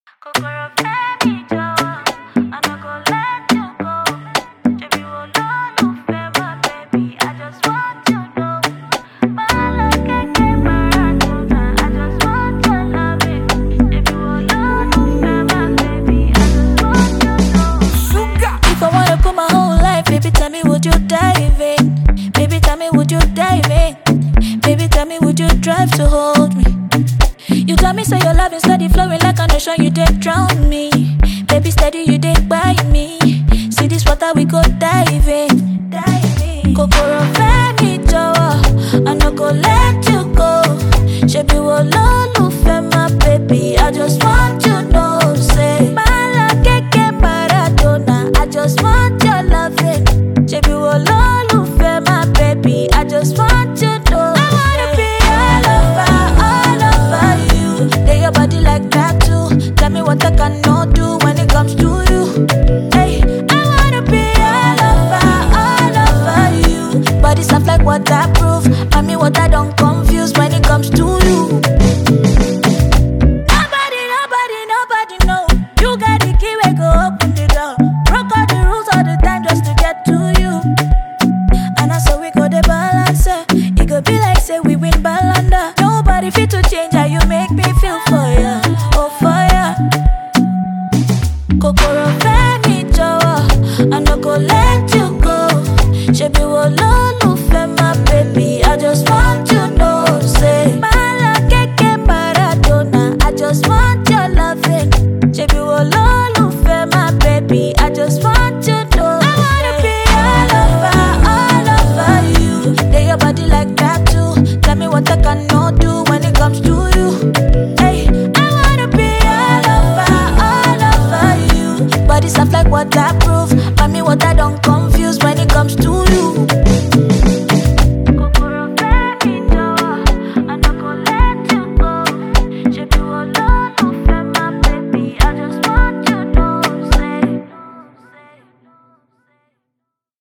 Kokoro femi jowo, I no go let you go. Shebi ololufe my baby, I just want to know. Bala keke maratona, I just want your loving. Shebi ololufe my baby, I just want to know. If I wanna put my whole life, baby, tell me, would you dive in? Baby, tell me, would you dive in? Baby, tell me, would you drive to hold me? You tell me, say your love is steady flowing like an ocean, you did drown me. Baby, steady, you did buy me. See this water, we go dive in. Kokoro femi jowo, I no go let you go. Shebi ololufe my baby, I just want to know. Say, Bala keke maratona, I just want your loving. Shebi ololufe my baby, I just want to know. I wanna be all over you. Lay your body like that too. Tell me what I cannot do when it comes to you. Hey, I wanna be all over you. Body soft like waterproof. I mean what I don't confuse when it comes to you. Nobody know. You got the key, we go open the door. Broke all the rules all the time just to get to you. And I saw we go the balance. It go be like say we win Ballanda. Nobody fit to change how you make me feel for ya. Oh for ya. Kokoro femi jowo, I no go let you go. Shebi ololufe my baby, I just want to know. Say, Bala keke maratona, I just want your loving. Shebi ololufe my baby, I just want to know. I wanna be all over you. Lay your body like that too. Tell me what I cannot do when it comes to you. Hey, I wanna be all over you. Body soft like waterproof.